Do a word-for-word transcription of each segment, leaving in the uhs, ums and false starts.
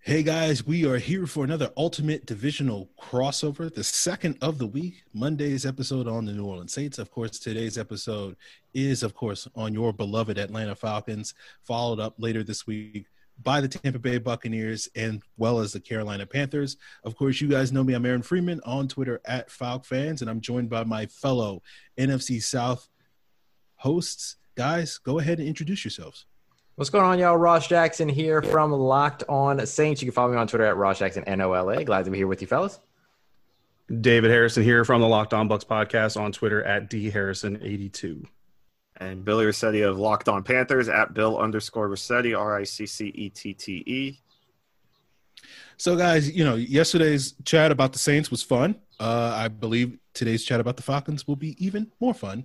Hey guys, we are here for another Ultimate Divisional crossover, the second of the week, Monday's episode on the New Orleans Saints. Of course, today's episode is, of course, on your beloved Atlanta Falcons, followed up later this week by the Tampa Bay Buccaneers and well as the Carolina Panthers. Of course, you guys know me. I'm Aaron Freeman on Twitter at FalcFans, and I'm joined by my fellow N F C South hosts. Guys, go ahead and introduce yourselves. What's going on, y'all? Ross Jackson here from Locked On Saints. You can follow me on Twitter at Ross Jackson N O L A. Glad to be here with you, fellas. David Harrison here from the Locked On Bucks podcast on Twitter at D Harrison eighty-two. And Billy Rossetti of Locked On Panthers at Bill underscore Rossetti, R I C C E T T E. So, guys, you know, yesterday's chat about the Saints was fun. Uh, I believe today's chat about the Falcons will be even more fun.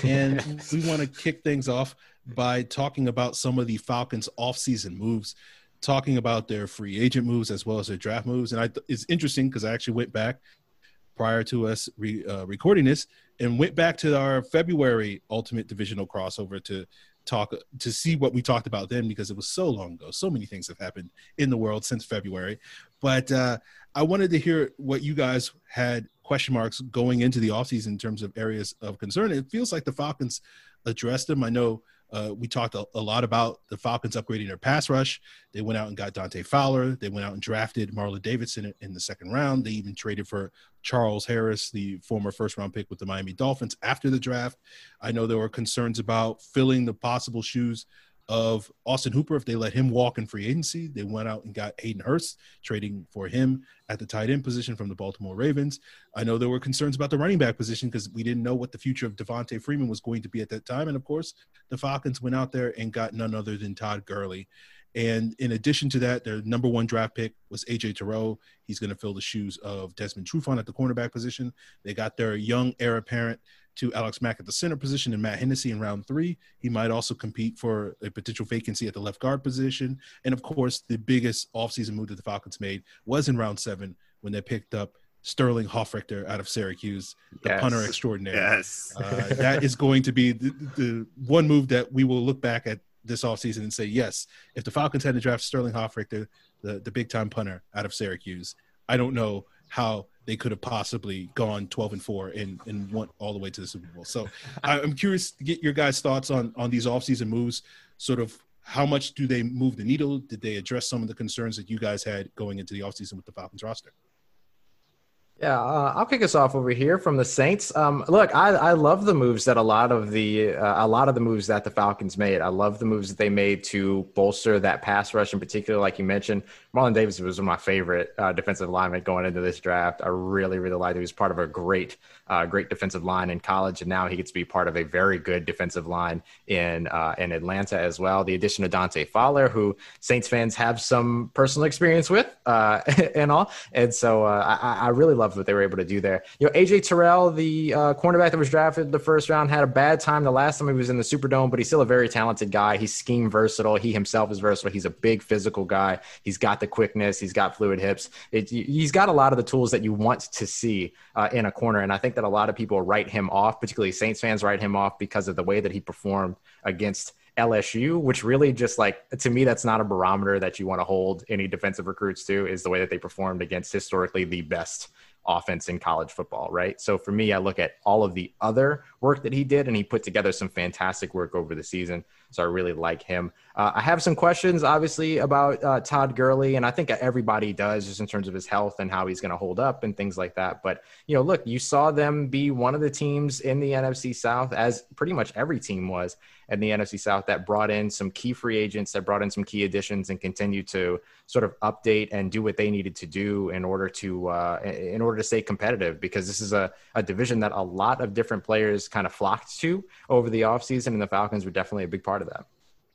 And we want to kick things off by talking about some of the Falcons offseason moves, talking about their free agent moves as well as their draft moves. And I, it's interesting because I actually went back prior to us re, uh, recording this and went back to our February Ultimate Divisional crossover to talk to see what we talked about then, because it was so long ago. So many things have happened in the world since February. But uh, I wanted to hear what you guys had question marks going into the offseason in terms of areas of concern. It feels like the Falcons addressed them. I know Uh, we talked a, a lot about the Falcons upgrading their pass rush. They went out and got Dante Fowler. They went out and drafted Marlon Davidson in, in the second round. They even traded for Charles Harris, the former first-round pick with the Miami Dolphins, after the draft. I know there were concerns about filling the possible shoes of Austin Hooper if they let him walk in free agency. They went out and got Hayden Hurst, trading for him at the tight end position from the Baltimore Ravens. I know there were concerns about the running back position because we didn't know what the future of Devontae Freeman was going to be at that time. And, of course, the Falcons went out there and got none other than Todd Gurley. And in addition to that, their number one draft pick was A J Terrell. He's going to fill the shoes of Desmond Trufant at the cornerback position. They got their young heir apparent to Alex Mack at the center position and Matt Hennessy in round three. He might also compete for a potential vacancy at the left guard position. And, of course, the biggest offseason move that the Falcons made was in round seven when they picked up Sterling Hoffrichter out of Syracuse, the yes. punter extraordinaire. Yes. uh, that is going to be the, the one move that we will look back at this offseason and say, yes, if the Falcons had to draft Sterling Hoffrichter, the, the big-time punter out of Syracuse, I don't know how they could have possibly gone twelve and four and, and went all the way to the Super Bowl. So I'm curious to get your guys' thoughts on, on these offseason moves. Sort of how much do they move the needle? Did they address some of the concerns that you guys had going into the offseason with the Falcons roster? Yeah, uh, I'll kick us off over here from the Saints. Um, look, I, I love the moves that a lot of the uh, a lot of the moves that the Falcons made. I love the moves that they made to bolster that pass rush in particular. Like you mentioned, Marlon Davidson was one of my favorite uh, defensive linemen going into this draft. I really, really liked it. He was part of a great, uh, great defensive line in college, and now he gets to be part of a very good defensive line in uh, in Atlanta as well. The addition of Dante Fowler, who Saints fans have some personal experience with, uh, and all, and so uh, I, I really love what they were able to do there. You know, A J Terrell, the uh, cornerback that was drafted the first round, had a bad time the last time he was in the Superdome, but he's still a very talented guy. He's scheme versatile. He himself is versatile. He's a big physical guy. He's got the quickness. He's got fluid hips. It, he's got a lot of the tools that you want to see uh, in a corner, and I think that a lot of people write him off, particularly Saints fans write him off because of the way that he performed against L S U, which really just like, to me, that's not a barometer that you want to hold any defensive recruits to, is the way that they performed against historically the best offense in college football, right? So for me, I look at all of the other work that he did, and he put together some fantastic work over the season. So I really like him. Uh, I have some questions, obviously, about uh, Todd Gurley, and I think everybody does, just in terms of his health and how he's going to hold up and things like that. But, you know, look, you saw them be one of the teams in the N F C South, as pretty much every team was in the N F C South, that brought in some key free agents, that brought in some key additions, and continue to sort of update and do what they needed to do in order to uh, in order to stay competitive, because this is a, a division that a lot of different players kind of flocked to over the offseason, and the Falcons were definitely a big part of that.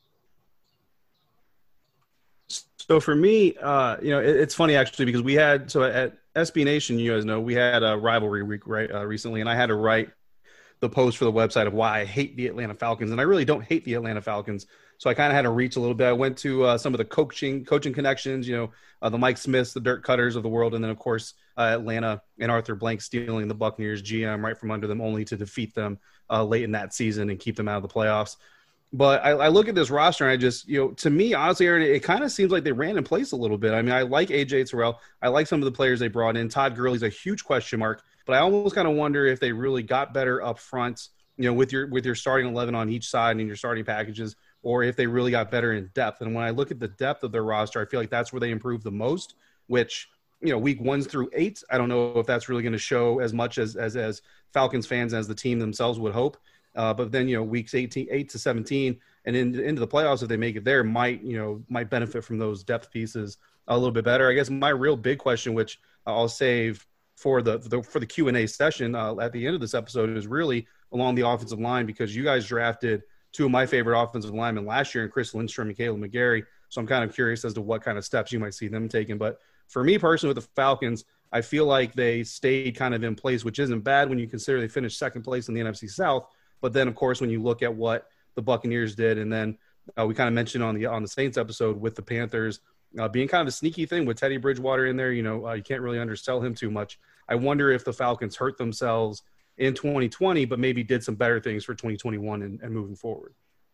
So for me, uh, you know, it, it's funny actually, because we had, so at S B Nation, you guys know, we had a rivalry week right uh, recently, and I had to write the post for the website of why I hate the Atlanta Falcons. And I really don't hate the Atlanta Falcons. So I kind of had to reach a little bit. I went to uh, some of the coaching coaching connections, you know, uh, the Mike Smiths, the Dirk Cutters of the world. And then, of course, uh, Atlanta and Arthur Blank stealing the Buccaneers G M right from under them, only to defeat them uh, late in that season and keep them out of the playoffs. But I, I look at this roster and I just, you know, to me, honestly, Aaron, it kind of seems like they ran in place a little bit. I mean, I like A J Terrell. I like some of the players they brought in. Todd Gurley's a huge question mark, but I almost kind of wonder if they really got better up front, you know, with your with your starting eleven on each side and your starting packages, or if they really got better in depth. And when I look at the depth of their roster, I feel like that's where they improved the most, which, you know, week one through eight, I don't know if that's really going to show as much as, as, as Falcons fans, as the team themselves would hope. Uh, but then, you know, weeks eighteen, eight to seventeen and in, into the playoffs, if they make it there, might, you know, might benefit from those depth pieces a little bit better. I guess my real big question, which I'll save for the, the for the Q and A session uh, at the end of this episode, is really along the offensive line, because you guys drafted two of my favorite offensive linemen last year in Chris Lindstrom and Caleb McGarry. So I'm kind of curious as to what kind of steps you might see them taking. But for me personally, with the Falcons, I feel like they stayed kind of in place, which isn't bad when you consider they finished second place in the N F C South. But then, of course, when you look at what the Buccaneers did, and then uh, we kind of mentioned on the on the Saints episode with the Panthers uh, being kind of a sneaky thing with Teddy Bridgewater in there, you know, uh, you can't really undersell him too much. I wonder if the Falcons hurt themselves in twenty twenty, but maybe did some better things for twenty twenty-one and, and moving forward.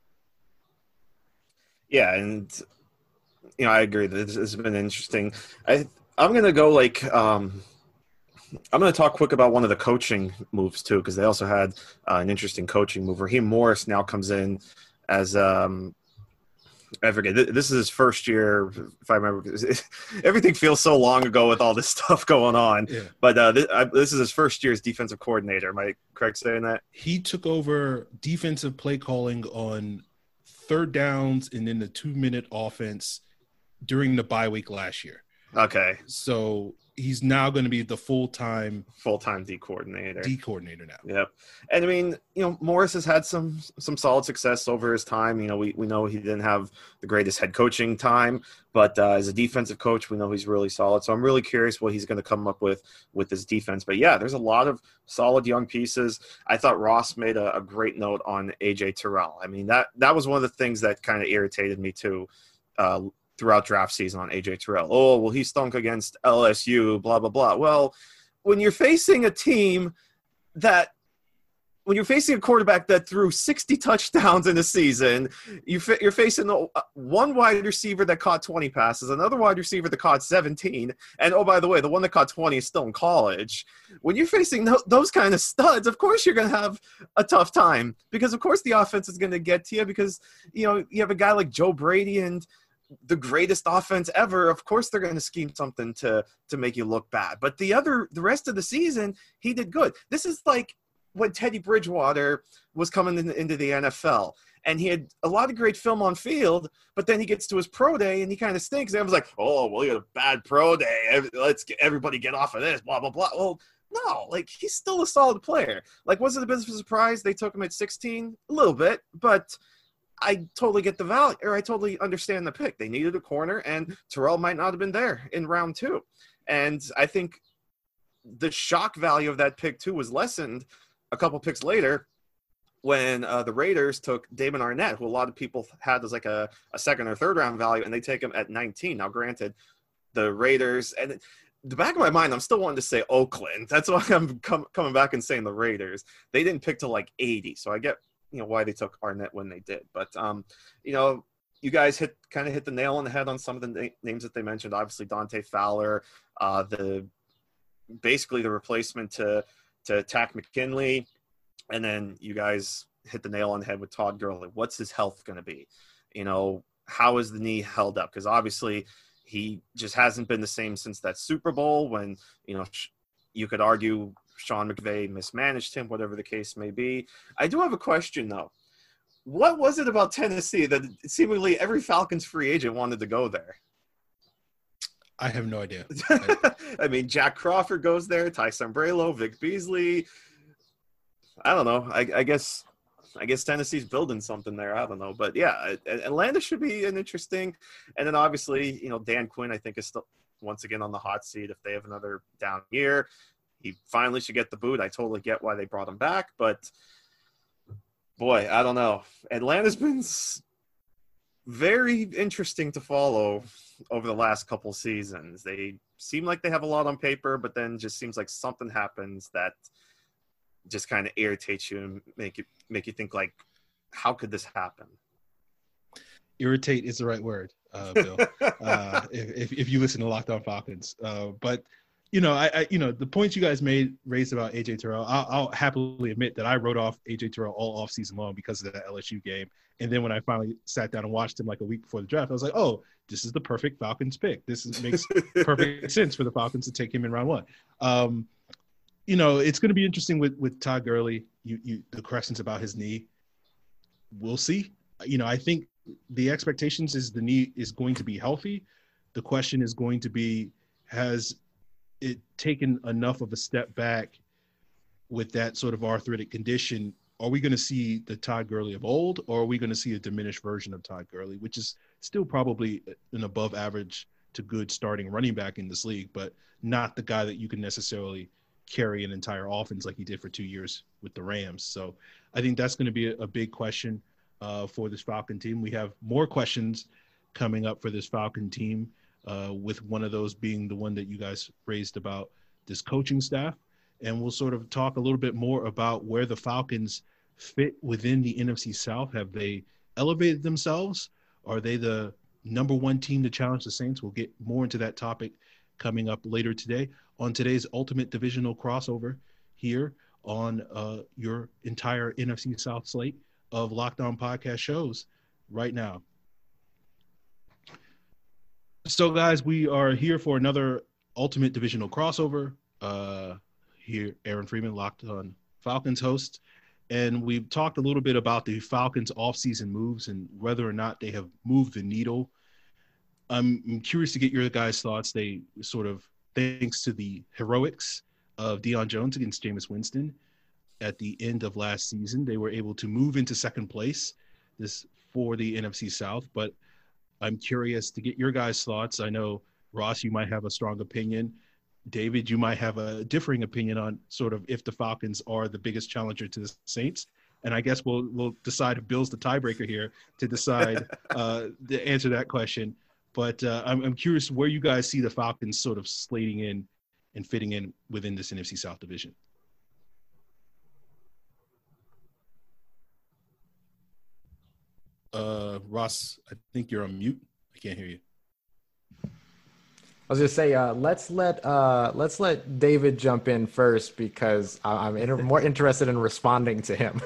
Yeah, and you know, I agree that this has been interesting. I I'm gonna go like um, I'm gonna talk quick about one of the coaching moves too, because they also had uh, an interesting coaching move. Raheem Morris now comes in as um, I forget. This is his first year, if I remember. Everything feels so long ago with all this stuff going on. Yeah. But uh, this, I, this is his first year as defensive coordinator. Am I correct saying that? He took over defensive play calling on third downs and in the two-minute offense during the bye week last year. Okay. So he's now going to be the full-time full-time D coordinator. D coordinator now. Yep. And I mean, you know, Morris has had some some solid success over his time. You know, we, we know he didn't have the greatest head coaching time, but uh, as a defensive coach, we know he's really solid. So I'm really curious what he's going to come up with with his defense. But yeah, there's a lot of solid young pieces. I thought Ross made a, a great note on A J Terrell. I mean, that that was one of the things that kind of irritated me too. Uh, throughout draft season on A J Terrell. Oh, well, he stunk against L S U, blah, blah, blah. Well, when you're facing a team that – when you're facing a quarterback that threw sixty touchdowns in a season, you fa- you're facing a, one wide receiver that caught twenty passes, another wide receiver that caught seventeen, and, oh, by the way, the one that caught twenty is still in college. When you're facing no- those kind of studs, of course you're going to have a tough time because, of course, the offense is going to get to you because, you know, you have a guy like Joe Brady and – the greatest offense ever. Of course they're going to scheme something to to make you look bad. But the other the rest of the season, he did good. This is like when Teddy Bridgewater was coming in, into the N F L. And he had a lot of great film on field, but then he gets to his pro day and he kind of stinks. And everyone's like, oh, well, you had a bad pro day. Let's get everybody get off of this, blah, blah, blah. Well, no, like he's still a solid player. Like, was it a bit of a surprise they took him at sixteen? A little bit, but I totally get the value, or I totally understand the pick. They needed a corner, and Terrell might not have been there in round two. And I think the shock value of that pick, too, was lessened a couple picks later when uh, the Raiders took Damon Arnett, who a lot of people had as like a, a second or third round value, and they take him at nineteen. Now, granted, the Raiders – and the back of my mind, I'm still wanting to say Oakland. That's why I'm com- coming back and saying the Raiders. They didn't pick till like eighty, so I get – you know, why they took Arnett when they did. But, um, you know, you guys hit kind of hit the nail on the head on some of the na- names that they mentioned. Obviously, Dante Fowler, uh, the basically the replacement to to Takk McKinley. And then you guys hit the nail on the head with Todd Gurley. What's his health going to be? You know, how is the knee held up? Because obviously he just hasn't been the same since that Super Bowl when, you know, sh- you could argue – Sean McVay mismanaged him, whatever the case may be. I do have a question, though. What was it about Tennessee that seemingly every Falcons free agent wanted to go there? I have no idea. I mean, Jack Crawford goes there, Ty Sambrailo, Vic Beasley. I don't know. I, I guess I guess Tennessee's building something there. I don't know. But, yeah, Atlanta should be an interesting. And then, obviously, you know, Dan Quinn, I think, is still once again on the hot seat if they have another down year. He finally should get the boot. I totally get why they brought him back, but boy, I don't know. Atlanta's been very interesting to follow over the last couple seasons. They seem like they have a lot on paper, but then just seems like something happens that just kind of irritates you and make you make you think like, how could this happen? irritate is the right word, uh, Bill. uh, if, if you listen to Locked On Falcons, uh, but you know, I, I you know the points you guys made raised about A J Terrell. I'll, I'll happily admit that I wrote off A J Terrell all off season long because of that L S U game. And then when I finally sat down and watched him like a week before the draft, I was like, oh, this is the perfect Falcons pick. This is, makes perfect sense for the Falcons to take him in round one. Um, you know, it's going to be interesting with with Todd Gurley. You, you the questions about his knee. We'll see. You know, I think the expectations is the knee is going to be healthy. The question is going to be, has it taken enough of a step back with that sort of arthritic condition? Are we going to see the Todd Gurley of old, or are we going to see a diminished version of Todd Gurley, which is still probably an above average to good starting running back in this league, but not the guy that you can necessarily carry an entire offense like he did for two years with the Rams. So I think that's going to be a, a big question uh, for this Falcon team. We have more questions coming up for this Falcon team, uh, with one of those being the one that you guys raised about this coaching staff. And we'll sort of talk a little bit more about where the Falcons fit within the N F C South. Have they elevated themselves? Are they the number one team to challenge the Saints? We'll get more into that topic coming up later today on today's Ultimate Divisional Crossover here on uh, your entire N F C South slate of Locked On podcast shows right now. So, guys, we are here for another Ultimate Divisional Crossover. Uh, here, Aaron Freeman, Locked On Falcons host. And we've talked a little bit about the Falcons' offseason moves and whether or not they have moved the needle. I'm, I'm curious to get your guys' thoughts. They sort of, thanks to the heroics of Deion Jones against Jameis Winston at the end of last season, they were able to move into second place this for the N F C South. But I'm curious to get your guys' thoughts. I know, Ross, you might have a strong opinion. David, you might have a differing opinion on sort of if the Falcons are the biggest challenger to the Saints. And I guess we'll we'll decide if Bill's the tiebreaker here to decide uh, to answer that question. But uh, I'm, I'm curious where you guys see the Falcons sort of slating in and fitting in within this N F C South division. Uh, Ross, I think you're on mute. I can't hear you. I was gonna say, uh, let's let uh, let's let David jump in first because I'm inter- more interested in responding to him.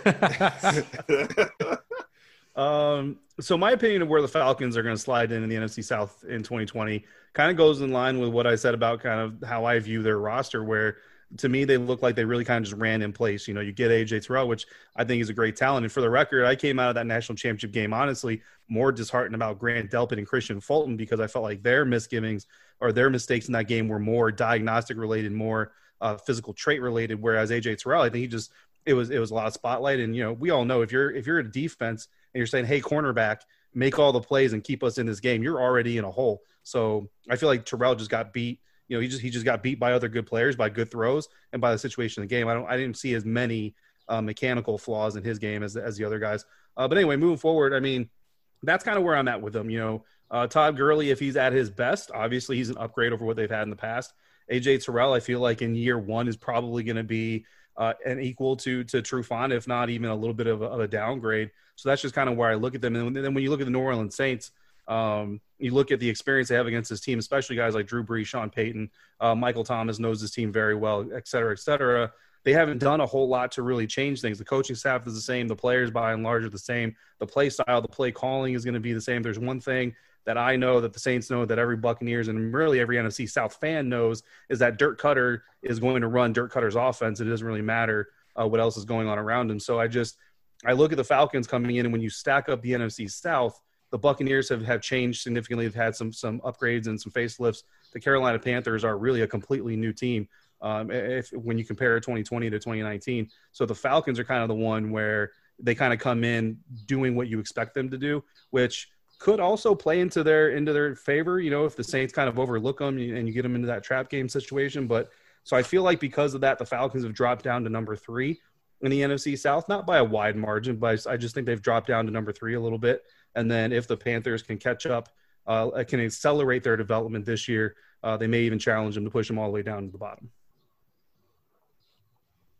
um, so my opinion of where the Falcons are going to slide in in the N F C South in twenty twenty kind of goes in line with what I said about kind of how I view their roster, where to me they look like they really kind of just ran in place. You know, you get A J Terrell, which I think is a great talent. And for the record, I came out of that national championship game, honestly, more disheartened about Grant Delpit and Christian Fulton because I felt like their misgivings or their mistakes in that game were more diagnostic related, more uh, physical trait related. Whereas A J Terrell, I think he just, it was, it was a lot of spotlight. And, you know, we all know if you're, if you're a defense and you're saying, hey, cornerback, make all the plays and keep us in this game, you're already in a hole. So I feel like Terrell just got beat. You know, he just, he just got beat by other good players, by good throws and by the situation of the game. I don't, I didn't see as many uh, mechanical flaws in his game as, as the other guys. Uh, but anyway, moving forward, I mean, that's kind of where I'm at with him. You know, uh, Todd Gurley, if he's at his best, obviously he's an upgrade over what they've had in the past. A J Terrell, I feel like in year one is probably going to be uh, an equal to to Trufant, if not even a little bit of a, of a downgrade. So that's just kind of where I look at them. And then when you look at the New Orleans Saints, um, you look at the experience they have against this team, especially guys like Drew Brees, Sean Payton, uh, Michael Thomas knows this team very well, et cetera, et cetera. They haven't done a whole lot to really change things. The coaching staff is the same. The players, by and large, are the same. The play style, the play calling is going to be the same. There's one thing that I know that the Saints know, that every Buccaneers and really every N F C South fan knows, is that Dirk Cutter is going to run Dirk Cutter's offense. It doesn't really matter uh, what else is going on around him. So I just – I look at the Falcons coming in, and when you stack up the N F C South, the Buccaneers have, have changed significantly. They've had some some upgrades and some facelifts. The Carolina Panthers are really a completely new team um, if when you compare twenty twenty to twenty nineteen. So the Falcons are kind of the one where they kind of come in doing what you expect them to do, which could also play into their into their favor, you know, if the Saints kind of overlook them and you get them into that trap game situation. But so I feel like because of that, the Falcons have dropped down to number three in the N F C South, not by a wide margin, but I just think they've dropped down to number three a little bit. And then if the Panthers can catch up, uh, can accelerate their development this year, uh, they may even challenge them to push them all the way down to the bottom.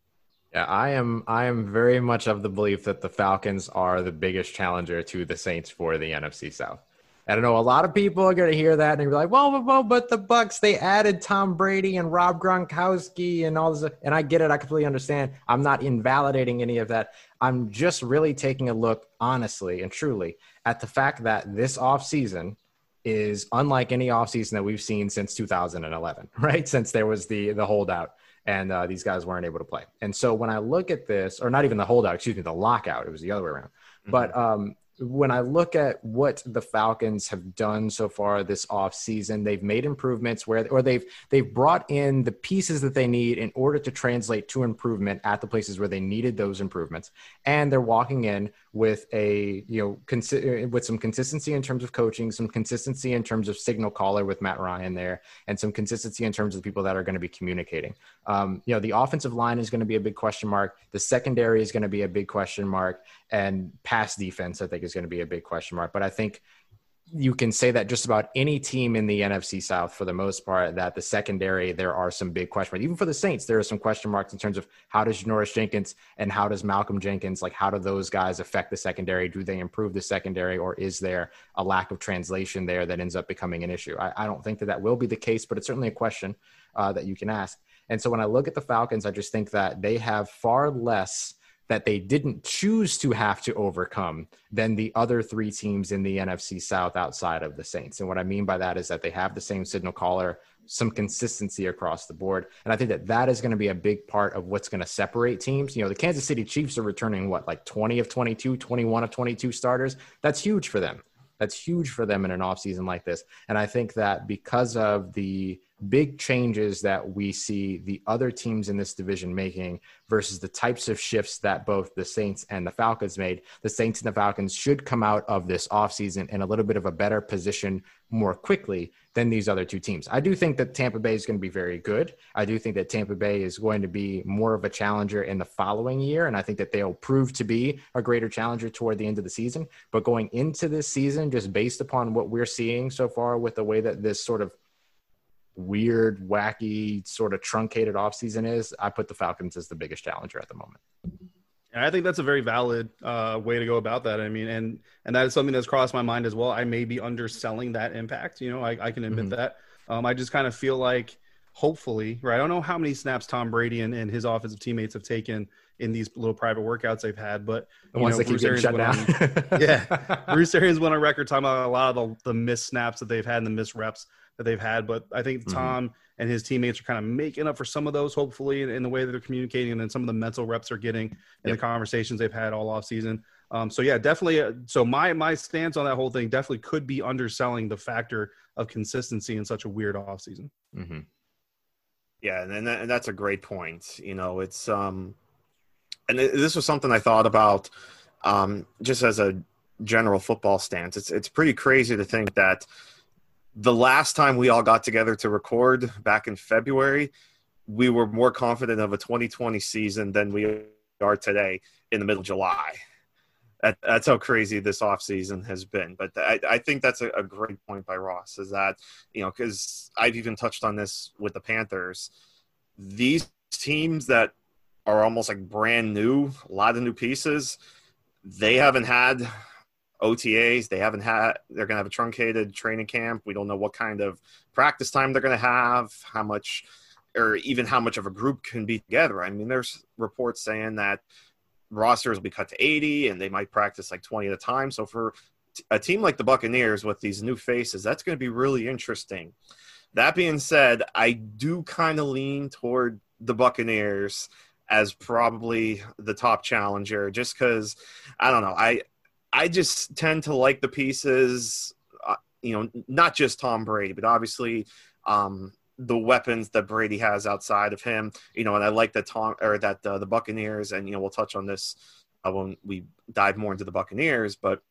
Yeah, I am. I am very much of the belief that the Falcons are the biggest challenger to the Saints for the N F C South. I don't know. A lot of people are going to hear that and be like, "Well, well, well, but the Bucks, they added Tom Brady and Rob Gronkowski and all this." And I get it. I completely understand. I'm not invalidating any of that. I'm just really taking a look, honestly and truly, at the fact that this offseason is unlike any offseason that we've seen since two thousand eleven, right? Since there was the the holdout. And uh, these guys weren't able to play. And so when I look at this, or not even the holdout, excuse me, the lockout, it was the other way around. Mm-hmm. But um, when I look at what the Falcons have done so far this offseason, they've made improvements where, or they've they've brought in the pieces that they need in order to translate to improvement at the places where they needed those improvements. And they're walking in with a, you know, consi- with some consistency in terms of coaching, some consistency in terms of signal caller with Matt Ryan there, and some consistency in terms of the people that are going to be communicating. Um, you know, the offensive line is going to be a big question mark. The secondary is going to be a big question mark, and pass defense, I think, is going to be a big question mark. But I think you can say that just about any team in the N F C South, for the most part, that the secondary, there are some big question marks. Even for the Saints, there are some question marks in terms of how does Janoris Jenkins and how does Malcolm Jenkins, like how do those guys affect the secondary? Do they improve the secondary, or is there a lack of translation there that ends up becoming an issue? I, I don't think that that will be the case, but it's certainly a question uh, that you can ask. And so when I look at the Falcons, I just think that they have far less that they didn't choose to have to overcome than the other three teams in the N F C South outside of the Saints. And what I mean by that is that they have the same signal caller, some consistency across the board. And I think that that is going to be a big part of what's going to separate teams. You know, the Kansas City Chiefs are returning what, like twenty of twenty-two, twenty-one of twenty-two starters. That's huge for them. That's huge for them in an offseason like this. And I think that because of the big changes that we see the other teams in this division making versus the types of shifts that both the Saints and the Falcons made, the Saints and the Falcons should come out of this offseason in a little bit of a better position more quickly than these other two teams. I do think that Tampa Bay is going to be very good. I do think that Tampa Bay is going to be more of a challenger in the following year, and I think that they'll prove to be a greater challenger toward the end of the season. But going into this season, just based upon what we're seeing so far with the way that this sort of weird, wacky, sort of truncated offseason is, I put the Falcons as the biggest challenger at the moment. And I think that's a very valid uh, way to go about that. I mean, and and that is something that's crossed my mind as well. I may be underselling that impact. You know, I, I can admit mm-hmm. that. Um, I just kind of feel like, hopefully, right? I don't know how many snaps Tom Brady and, and his offensive teammates have taken in these little private workouts they've had, but the ones know, that keep getting shut down. On, yeah, Bruce Arians went on record talking about a lot of the, the missed snaps that they've had and the missed reps that they've had. But I think mm-hmm. Tom and his teammates are kind of making up for some of those, hopefully, in, in the way that they're communicating, and then some of the mental reps they're getting in yep. the conversations they've had all off season. Um, so yeah, definitely. Uh, so my my stance on that whole thing definitely could be underselling the factor of consistency in such a weird off season. Mm-hmm. Yeah, and that, and that's a great point. You know, it's um, and it, this was something I thought about um, just as a general football stance. It's it's pretty crazy to think that the last time we all got together to record back in February, we were more confident of a twenty twenty season than we are today in the middle of July. That, that's how crazy this offseason has been. But I, I think that's a, a great point by Ross, is that, you know, because I've even touched on this with the Panthers. These teams that are almost like brand new, a lot of new pieces, they haven't had O T As. They haven't had – they're going to have a truncated training camp. We don't know what kind of practice time they're going to have, how much – or even how much of a group can be together. I mean, there's reports saying that rosters will be cut to eighty and they might practice like twenty at a time. So for a team like the Buccaneers with these new faces, that's going to be really interesting. That being said, I do kind of lean toward the Buccaneers as probably the top challenger, just because, I don't know, I I just tend to like the pieces, uh, you know, not just Tom Brady, but obviously um, the weapons that Brady has outside of him, you know, and I like that Tom or that uh, the Buccaneers, and, you know, we'll touch on this uh, when we dive more into the Buccaneers, but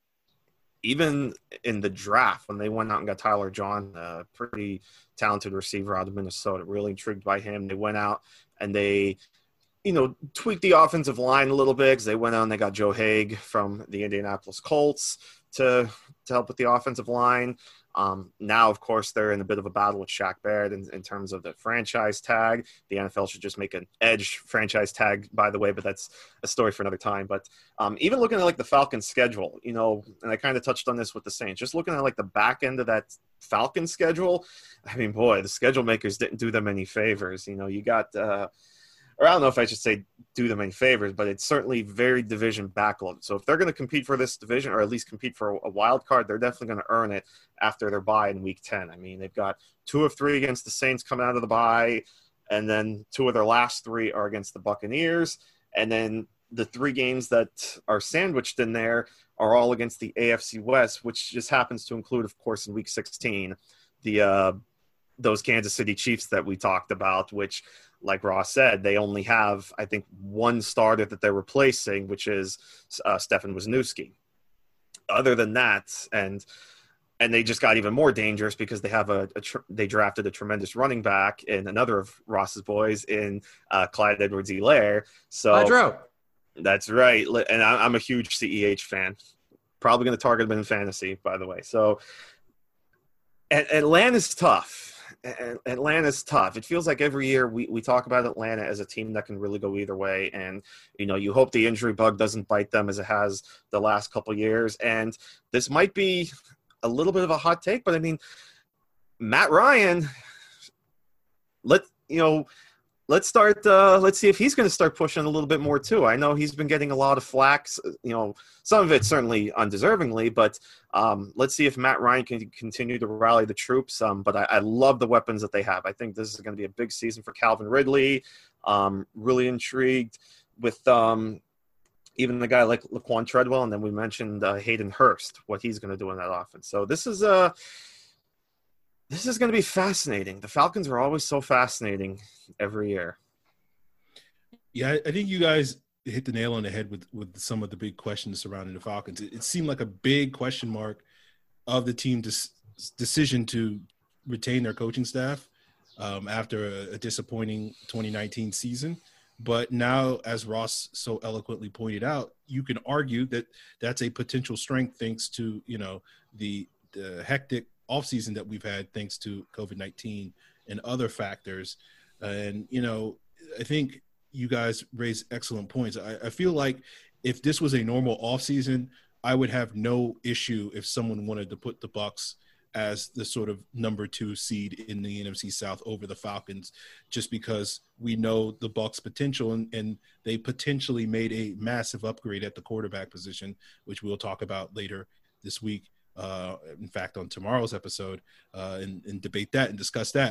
even in the draft, when they went out and got Tyler John, a pretty talented receiver out of Minnesota, really intrigued by him. They went out and they, you know, tweaked the offensive line a little bit, because they went out and they got Joe Haig from the Indianapolis Colts to, to help with the offensive line. Um, now, of course, they're in a bit of a battle with Shaq Barrett in, in terms of the franchise tag. The N F L should just make an edge franchise tag, by the way, but that's a story for another time. But um, even looking at like the Falcons schedule, you know, and I kind of touched on this with the Saints, just looking at like the back end of that Falcons schedule, I mean, boy, the schedule makers didn't do them any favors. You know, you got, uh, or I don't know if I should say do them any favors, but it's certainly very division backloaded. So if they're going to compete for this division, or at least compete for a wild card, they're definitely going to earn it after their bye in week ten. I mean, they've got two of three against the Saints coming out of the bye, and then two of their last three are against the Buccaneers. And then the three games that are sandwiched in there are all against the A F C West, which just happens to include, of course, in week sixteen, the uh, those Kansas City Chiefs that we talked about, which, like Ross said, they only have, I think, one starter that they're replacing, which is uh, Stefan Wisniewski. Other than that, and and they just got even more dangerous because they have a, a tr- they drafted a tremendous running back in another of Ross's boys in uh, Clyde Edwards-Helaire. So Hydro. That's right, and I, I'm a huge C E H fan. Probably going to target him in fantasy, by the way. So a- Atlanta's tough. Atlanta's tough. It feels like every year we, we talk about Atlanta as a team that can really go either way. And, you know, you hope the injury bug doesn't bite them as it has the last couple of years. And this might be a little bit of a hot take, but I mean, Matt Ryan, let, you know, let's start, uh, let's see if he's going to start pushing a little bit more too. I know he's been getting a lot of flack, you know, some of it certainly undeservingly, but um, let's see if Matt Ryan can continue to rally the troops. Um, but I, I love the weapons that they have. I think this is going to be a big season for Calvin Ridley. Um, really intrigued with um, even the guy like Laquan Treadwell. And then we mentioned uh, Hayden Hurst, what he's going to do in that offense. So this is a, uh, This is going to be fascinating. The Falcons are always so fascinating every year. Yeah, I think you guys hit the nail on the head with, with some of the big questions surrounding the Falcons. It, it seemed like a big question mark of the team's decision to retain their coaching staff um, after a, a disappointing twenty nineteen season. But now, as Ross so eloquently pointed out, you can argue that that's a potential strength thanks to, you know, the the hectic offseason that we've had thanks to COVID nineteen and other factors. And, you know, I think you guys raise excellent points. I, I feel like if this was a normal offseason, I would have no issue if someone wanted to put the Bucs as the sort of number two seed in the N F C South over the Falcons, just because we know the Bucs' potential, and, and they potentially made a massive upgrade at the quarterback position, which we'll talk about later this week. Uh, in fact, on tomorrow's episode, uh, and, and debate that and discuss that.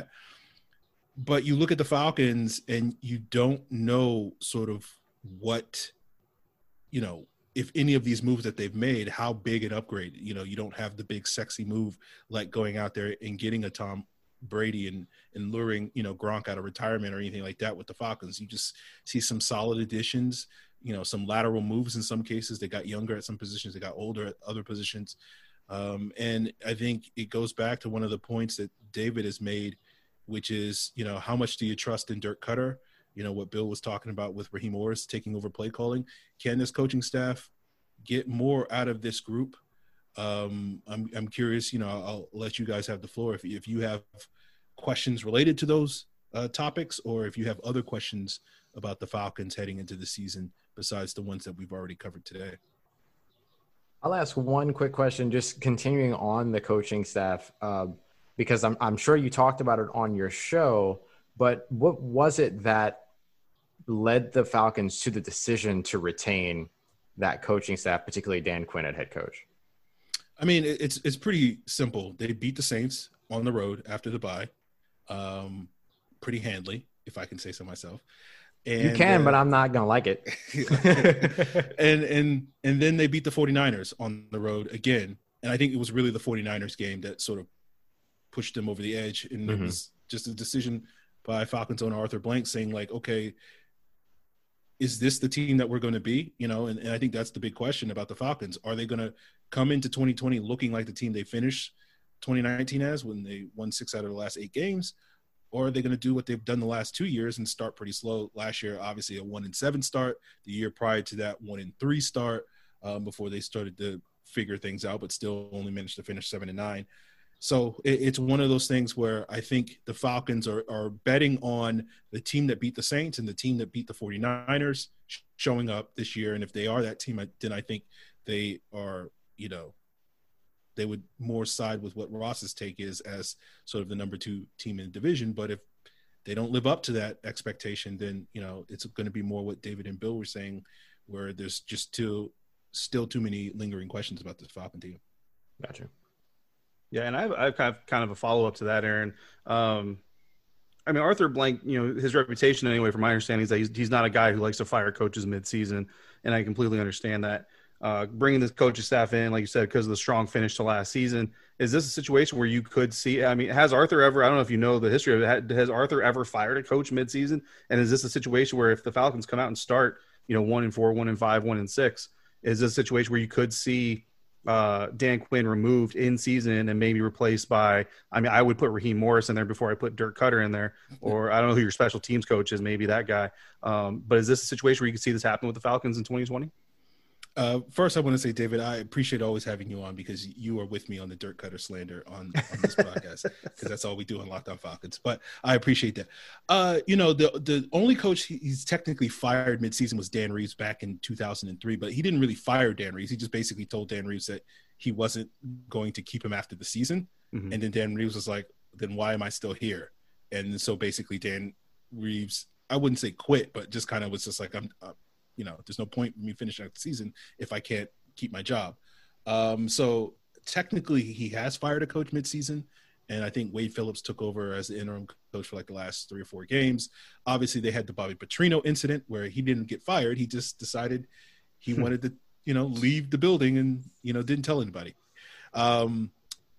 But you look at the Falcons and you don't know sort of what, you know, if any of these moves that they've made, how big an upgrade. You know, you don't have the big sexy move like going out there and getting a Tom Brady and, and luring, you know, Gronk out of retirement or anything like that with the Falcons. You just see some solid additions, you know, some lateral moves in some cases. They got younger at some positions. They got older at other positions. Um, and I think it goes back to one of the points that David has made, which is, you know, how much do you trust in Dirk Cutter? You know, what Bill was talking about with Raheem Morris taking over play calling. Can this coaching staff get more out of this group? Um, I'm, I'm curious, you know, I'll let you guys have the floor. If, if you have questions related to those uh, topics, or if you have other questions about the Falcons heading into the season besides the ones that we've already covered today. I'll ask one quick question, just continuing on the coaching staff, uh, because I'm, I'm sure you talked about it on your show, but what was it that led the Falcons to the decision to retain that coaching staff, particularly Dan Quinn at head coach? I mean, it's it's pretty simple. They beat the Saints on the road after the bye, um, pretty handily, if I can say so myself. And, you can, uh, but I'm not going to like it. and and and then they beat the 49ers on the road again. And I think it was really the 49ers game that sort of pushed them over the edge. And mm-hmm. it was just a decision by Falcons owner Arthur Blank saying, like, okay, is this the team that we're going to be? You know, and, and I think that's the big question about the Falcons. Are they going to come into twenty twenty looking like the team they finished twenty nineteen as when they won six out of the last eight games? Or are they going to do what they've done the last two years and start pretty slow? Last year, obviously, a one and seven start. The year prior to that, one and three start um, before they started to figure things out, but still only managed to finish seven and nine. So it, it's one of those things where I think the Falcons are, are betting on the team that beat the Saints and the team that beat the 49ers showing up this year. And if they are that team, then I think they are, you know, they would more side with what Ross's take is as sort of the number two team in the division. But if they don't live up to that expectation, then, you know, it's going to be more what David and Bill were saying, where there's just too, still too many lingering questions about this Falcon team. Gotcha. Yeah, and I have, I have kind of kind of a follow up to that, Aaron. Um, I mean, Arthur Blank, you know, his reputation anyway, from my understanding, is that he's, he's not a guy who likes to fire coaches mid-season, and I completely understand that. Uh, bringing the coaching staff in, like you said, because of the strong finish to last season, is this a situation where you could see? I mean, has Arthur ever? I don't know if you know the history of it. Has Arthur ever fired a coach mid-season? And is this a situation where if the Falcons come out and start, you know, one and four, one and five, one and six, is this a situation where you could see uh, Dan Quinn removed in season and maybe replaced by, I mean, I would put Raheem Morris in there before I put Dirk Cutter in there, or I don't know who your special teams coach is, maybe that guy. Um, but is this a situation where you could see this happen with the Falcons in twenty twenty? Uh, first, I want to say, David, I appreciate always having you on because you are with me on the Dirk Cutter slander on, on this podcast, because that's all we do on Locked On Falcons. But I appreciate that. Uh, you know, the the only coach he's technically fired midseason was Dan Reeves back in two thousand three, but he didn't really fire Dan Reeves. He just basically told Dan Reeves that he wasn't going to keep him after the season. Mm-hmm. And then Dan Reeves was like, then why am I still here? And so basically Dan Reeves, I wouldn't say quit, but just kind of was just like, I'm uh, you know, there's no point in me finishing out the season if I can't keep my job. Um, so technically he has fired a coach midseason, and I think Wade Phillips took over as the interim coach for like the last three or four games. Obviously they had the Bobby Petrino incident where he didn't get fired. He just decided he hmm. wanted to, you know, leave the building and, you know, didn't tell anybody. Um,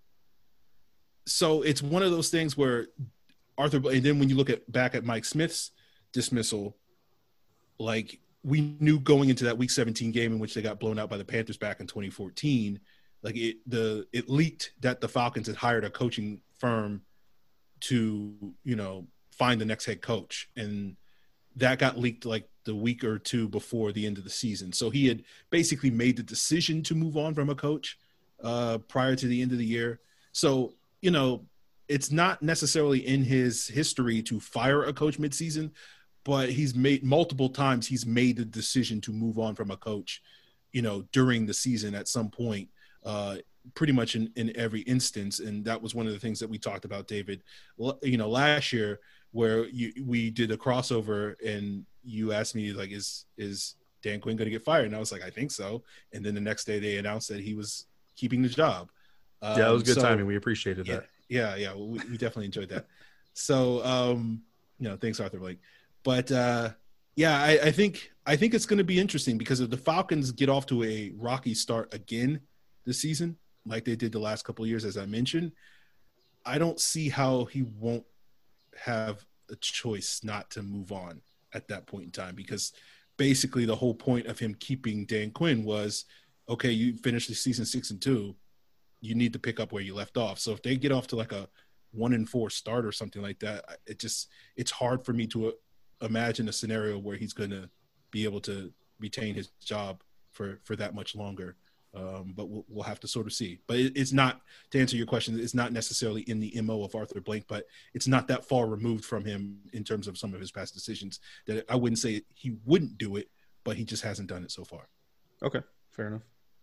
so it's one of those things where Arthur, and then when you look at back at Mike Smith's dismissal, like, we knew going into that week seventeen game in which they got blown out by the Panthers back in twenty fourteen, like it, the, it leaked that the Falcons had hired a coaching firm to, you know, find the next head coach. And that got leaked like the week or two before the end of the season. So he had basically made the decision to move on from a coach uh, prior to the end of the year. So, you know, it's not necessarily in his history to fire a coach midseason, but he's made multiple times he's made the decision to move on from a coach, you know, during the season at some point, uh, pretty much in, in every instance. And that was one of the things that we talked about, David, you know, last year, where you, we did a crossover and you asked me, like, is, is Dan Quinn going to get fired? And I was like, I think so. And then the next day they announced that he was keeping the job. Um, yeah, it was good so, timing. We appreciated yeah, that. Yeah. Yeah. We, we definitely enjoyed that. So, um, you know, thanks, Arthur Blake. But uh, yeah, I, I think I think it's going to be interesting because if the Falcons get off to a rocky start again this season, like they did the last couple of years, as I mentioned, I don't see how he won't have a choice not to move on at that point in time, because basically the whole point of him keeping Dan Quinn was, okay, you finished the season six and two, you need to pick up where you left off. So if they get off to like a one and four start or something like that, it just it's hard for me to imagine a scenario where he's going to be able to retain his job for, for that much longer. Um, but we'll, we'll have to sort of see. But it, it's not, to answer your question, it's not necessarily in the M O of Arthur Blank, but it's not that far removed from him in terms of some of his past decisions that I wouldn't say he wouldn't do it, but he just hasn't done it so far. Okay, fair enough.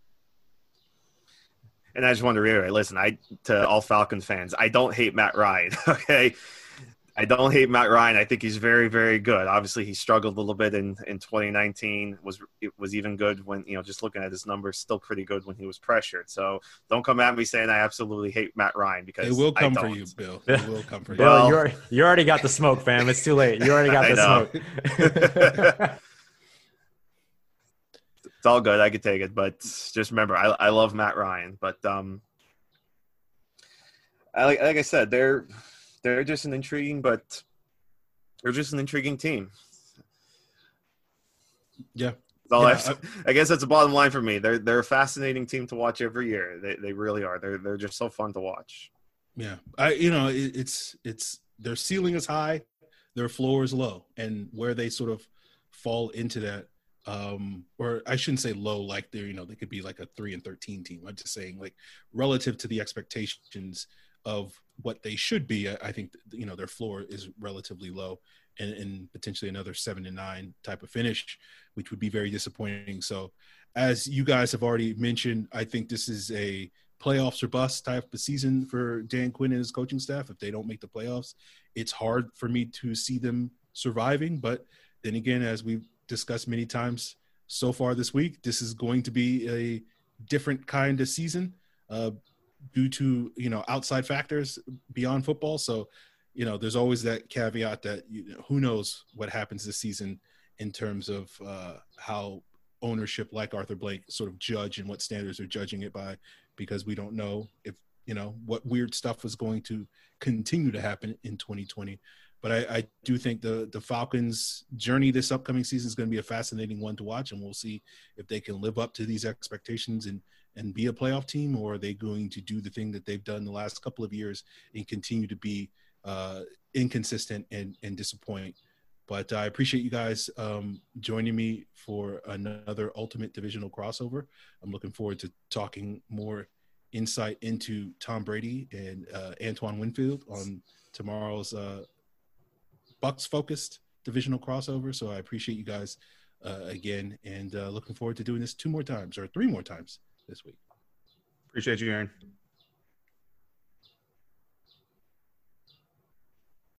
And I just want to reiterate, listen, I to all Falcons fans, I don't hate Matt Ryan, okay? I don't hate Matt Ryan. I think he's very, very good. Obviously, he struggled a little bit in, in twenty nineteen. Was it was even good when, you know, just looking at his numbers, still pretty good when he was pressured. So don't come at me saying I absolutely hate Matt Ryan, because it will come I for don't. you, Bill. It will come for you. Bill, well, you, already, you already got the smoke, fam. It's too late. You already got the smoke. It's all good. I could take it, but just remember, I I love Matt Ryan. But um, I, like like I said, they're. They're just an intriguing, but they're just an intriguing team. Yeah. Yeah I, I, I guess that's the bottom line for me. They're they're a fascinating team to watch every year. They they really are. They're they're just so fun to watch. Yeah. I you know it, it's it's their ceiling is high, their floor is low, and where they sort of fall into that, um, or I shouldn't say low, like they're, you know, they could be like a three and thirteen team. I'm just saying, like, relative to the expectations of what they should be. I, I think, you know, their floor is relatively low, and, and potentially another seven and nine type of finish, which would be very disappointing. So as you guys have already mentioned, I think this is a playoffs or bust type of season for Dan Quinn and his coaching staff. If they don't make the playoffs, it's hard for me to see them surviving. But then again, as we've discussed many times so far this week, this is going to be a different kind of season uh, due to, you know, outside factors beyond football. So, you know, there's always that caveat that, you know, who knows what happens this season in terms of uh, how ownership like Arthur Blank sort of judge and what standards they're judging it by, because we don't know if, you know, what weird stuff is going to continue to happen in twenty twenty. But I, I do think the the Falcons' journey this upcoming season is going to be a fascinating one to watch, and we'll see if they can live up to these expectations and and be a playoff team, or are they going to do the thing that they've done the last couple of years and continue to be uh, inconsistent and, and disappoint. But I appreciate you guys um, joining me for another Ultimate Divisional crossover. I'm looking forward to talking more insight into Tom Brady and uh, Antoine Winfield on tomorrow's uh, Bucs-focused divisional crossover. So I appreciate you guys uh, again, and uh, looking forward to doing this two more times or three more times this week. Appreciate you, Aaron.